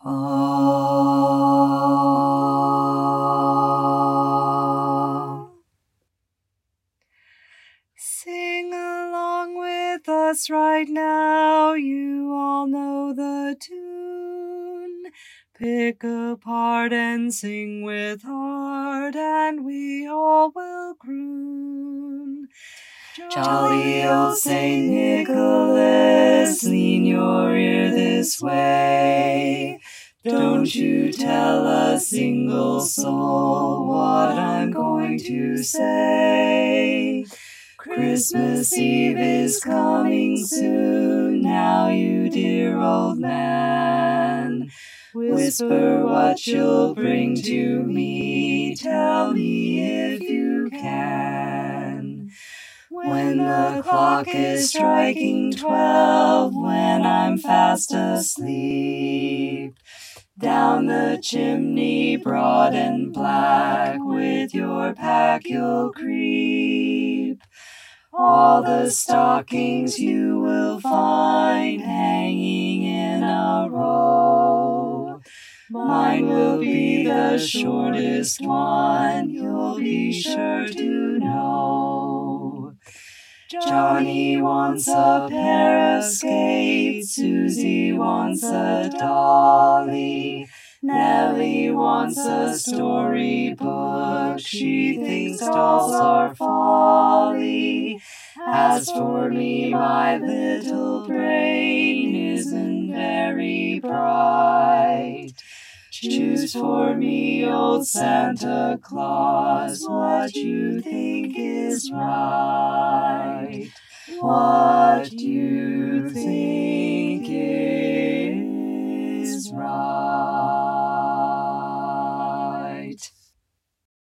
Ah. Sing along with us right now, you all know the tune. Pick a part and sing with heart, and we all will croon. Jolly old St. Nicholas, lean your ear this way. Don't you tell a single soul what I'm going to say. Christmas Eve is coming soon, now you dear old man. Whisper what you'll bring to me, tell me if you can. When the clock is striking 12, when I'm fast asleep, down the chimney broad and black, with your pack you'll creep. All the stockings you will find hanging in a row. Mine will be the shortest one, you'll be sure to know. Johnny wants a pair of skates, Susie wants a dolly, Nellie wants a storybook, she thinks dolls are folly. As for me, my little brain isn't very bright. Choose for me, old Santa Claus, what you think is right. What you